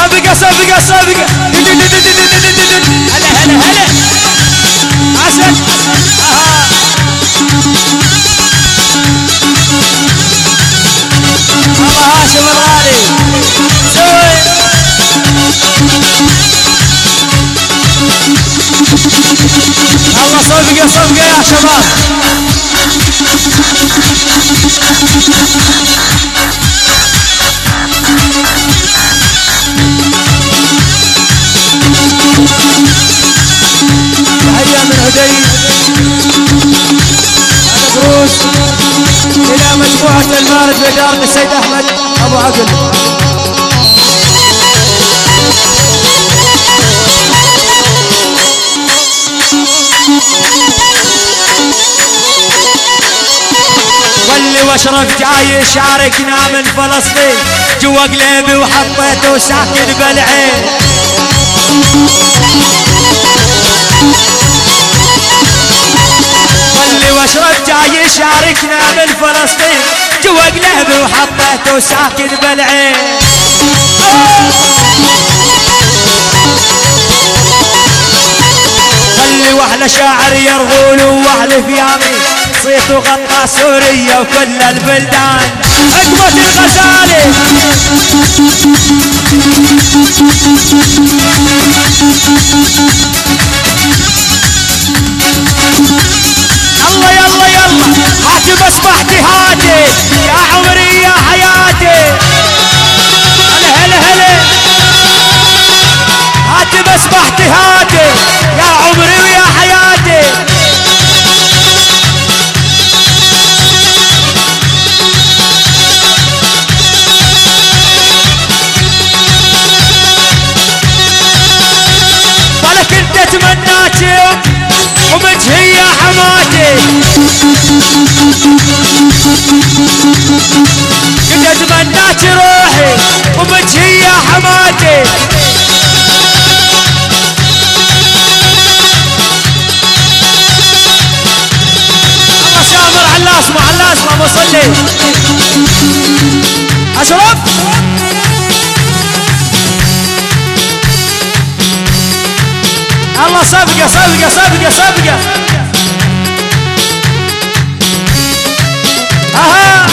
صفقة صفقة صفقة. هلا هلا هلا عسل. الله هاشم الغالي سوي. الله صفقة صفقة يا شباب. تحية من هدي هذا بروس إلى مجموعة المارد بإدارة السيد أحمد أبو عقل. واللي واشرف جاي يشاركنا من فلسطين جوا قلبي وحطيته ساكن بالعين. واللي واشرف جاي يشاركنا من فلسطين جوا قلبي وحطيته ساكن بالعين. خلي واحلى شاعر يرغول وواحلى فيامي صيته غطى سوريا وكل البلدان. حكمة الغزالي الله يلا يلا هاتي بسمحتي هاتي يا عمري يا حياتي. هلا هلا هلا هاتي بسمحتي هاتي يا عمري ويا حياتي. ولك انت تمناتي ومجهي يا حماتي. كنت اتمناتي روحي ومجهي يا حماتي. الله سامر على الاسمع على الاسمع مصلي اشرف. الله صفقة صفقة صفقة صفقة. اها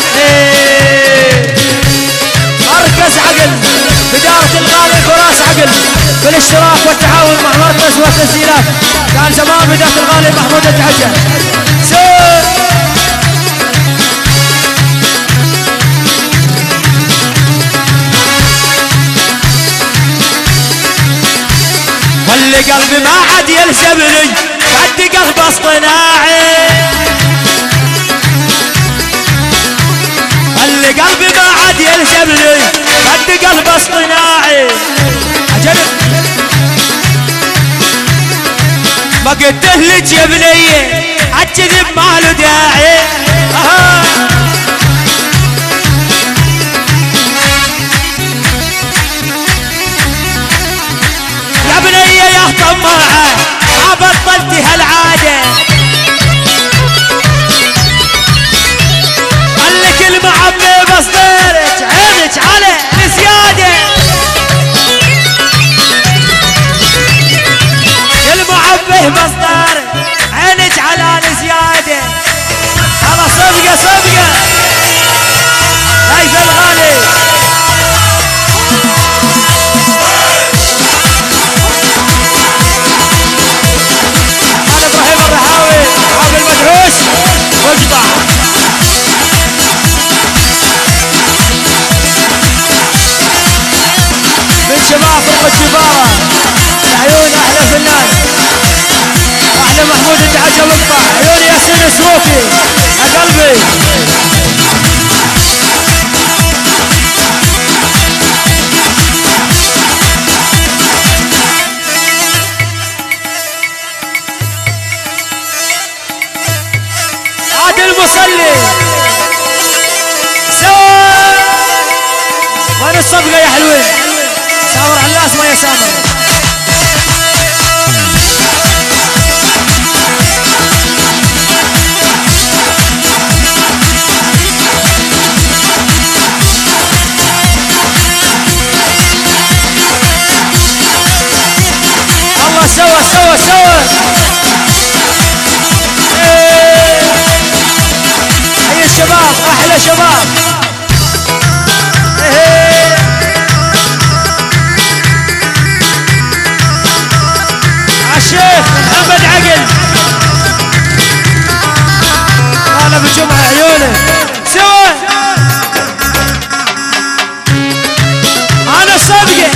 مركز عقل بدارة الغالي فراس عقل بالاشتراك والتعاون مع مركز والتسجيلات. كان زمان بدارة الغالي محمود التحجة. واللي قلبي ما عاد يلزمني قد قلب اصطناعي. اللي قلبي ما عاد يلزمني قد قلب اصطناعي. عجب ما قلت له جيب لي عالكذب ما له داعي. يا بني يا طماعة ما بطلتي هالعادة. خليك المعبي بصدرك عينك على زيادة. المعبي بصدرك عينك على زيادة. على صفقة صفقة هيثم الغالي. واقطع من شباب فرقة شبارة عيون احلى فنان احلى محمود التحجة. واقطع عيون ياسين السروكي يا قلبي. المصلي سوا وين الصفقة يا حلوين. سامر على الاسماء يا سامر. جمعة عيونه سوا انا صدقه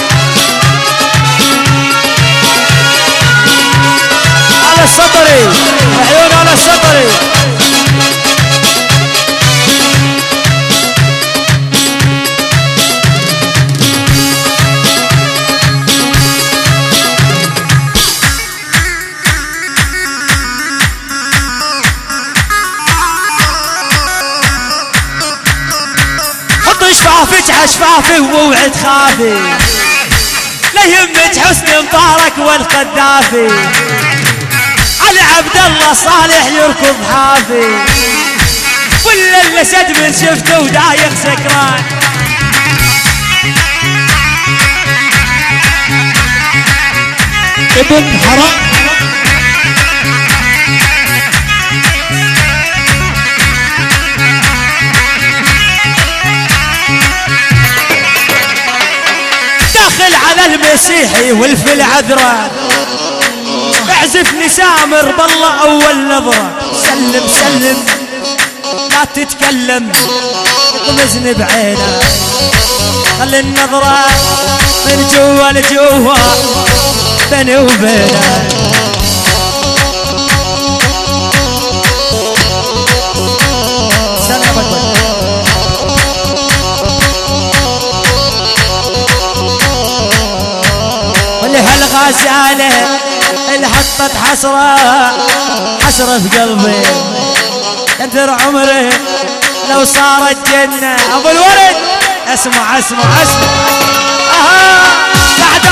على السطري عيون على السطري شفافك عشفافي ووعد خافي لا يهمك حسن مبارك والقذافي علي عبد الله صالح يركض حافي ولا الاسد من شفته ودايق سكران ابن حرام على المسيحي والفل عذرة اعزفني سامر بالله اول نظرة سلم سلم لا تتكلم اغمزني بعينك خلي النظرة من جوا لجوا بيني وبينك هالغزالة اللي حطت حسرة في قلبي كثر عمري لو صارت جنة ابو الولد اسمع اسمع اسمع بعد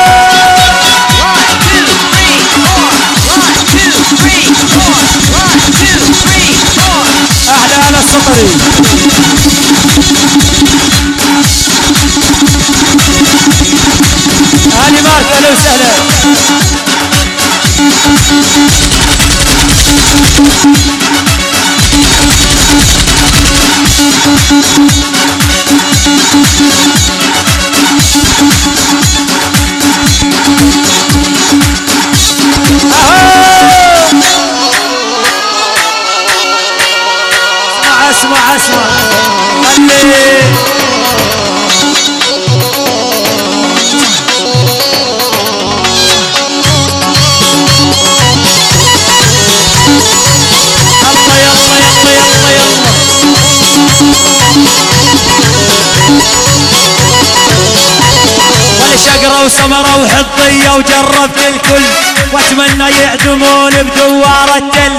احلى على السطري هاني مارك اهلا وسهلا اسمع اسمع شقرة وسمرة وحطية وجربت الكل واتمنى يعدمون بدوار التل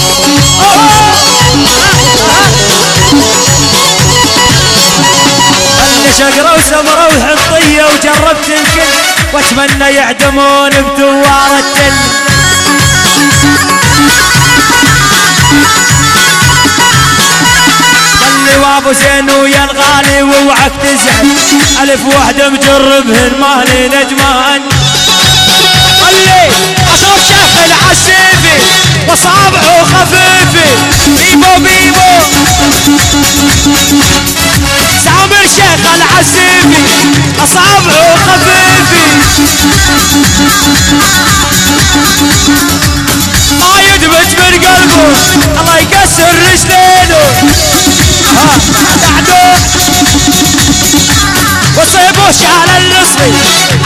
خلي شقرة وسمرة وحطية وجربت الكل واتمنى يعدمون بدوار التل وابو زين ويا الغالي ووعك تزعل الف وحده مجربهن مالي ندمان خلي اشرب شيخ العسيفي واصابعه خفيفي بيبو بيبو سامر شيخ العسيفي اصابعه خفيفي ما يدمج من قلبه الله يكسر رجلينه بعده وصيبه شال النصري